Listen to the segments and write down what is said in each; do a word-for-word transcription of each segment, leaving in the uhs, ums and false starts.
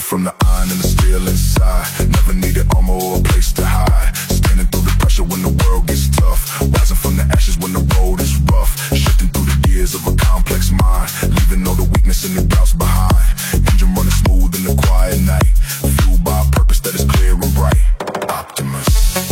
from the iron and the steel inside. Never needed armor or a place to hide. Standing through the pressure when the world gets tough. Rising from the ashes when the road is rough. Shifting through the gears of a complex mind. Leaving all the weakness and the doubts behind. Engine running smooth in the quiet night. Fueled by a purpose that is clear and bright. Optimus.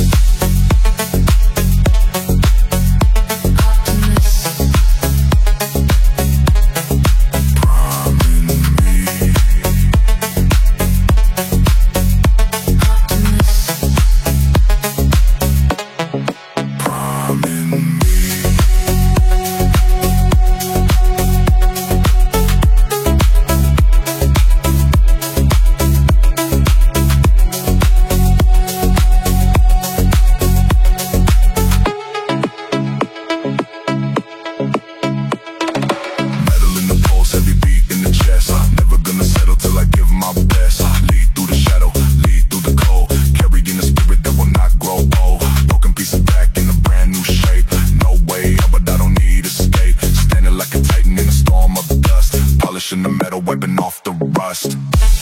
In the metal, wiping off the rust.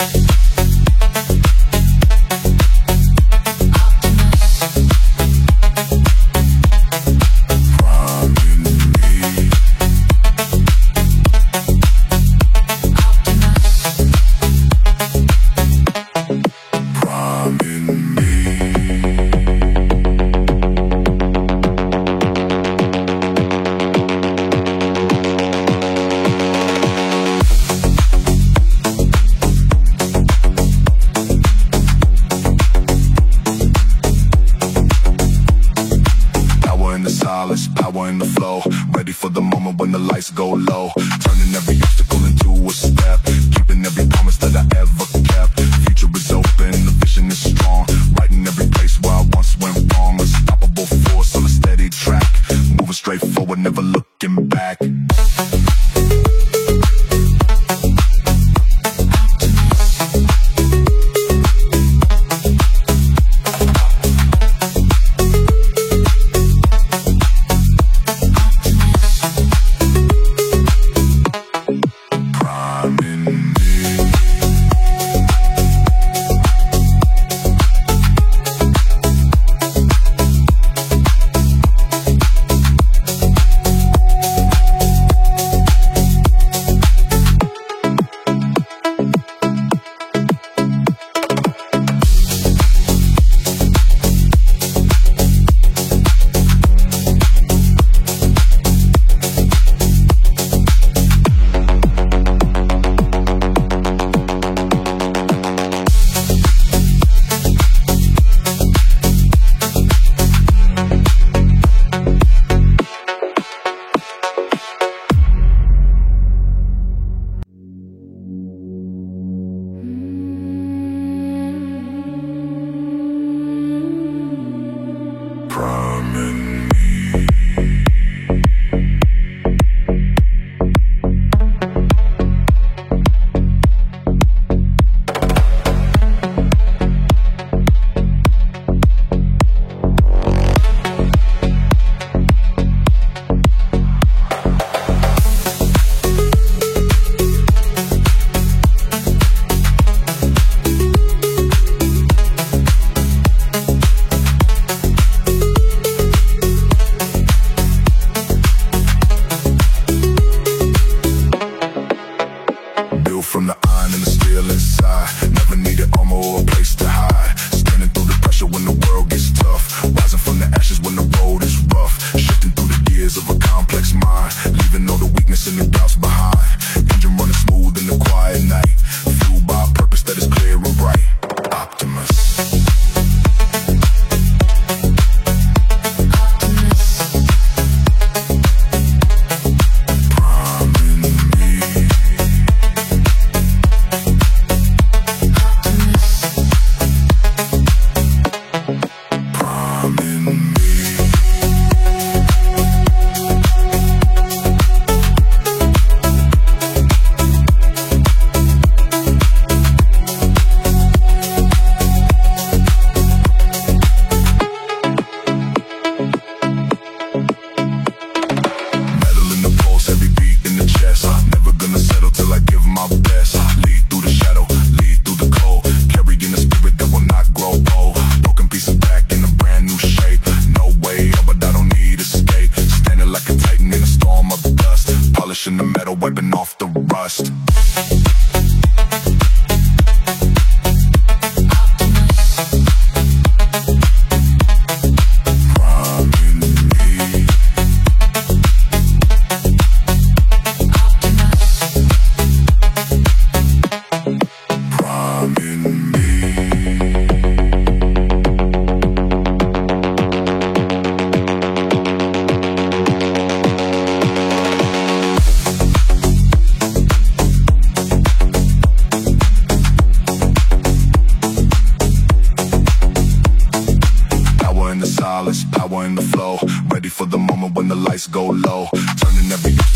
Power in the flow, ready for the moment when the lights go low. Turning every obstacle into a step, keeping every promise that I ever kept. Future is open, the vision is strong. Right in every place where I once went wrong. Unstoppable force on a steady track. Moving straight forward, never looking back. From the iron and the steel inside. Never needed armor or a place to hide. Standing through the pressure when the world gets tough. Rising from the ashes when the road is rough. Shifting through the gears of a complex mind. Leaving all the weakness and the doubts behind. Engine running smooth in the quiet night. Fueled by a purpose that is clear and bright. Optimus. ready for the moment when the lights go low. Turning every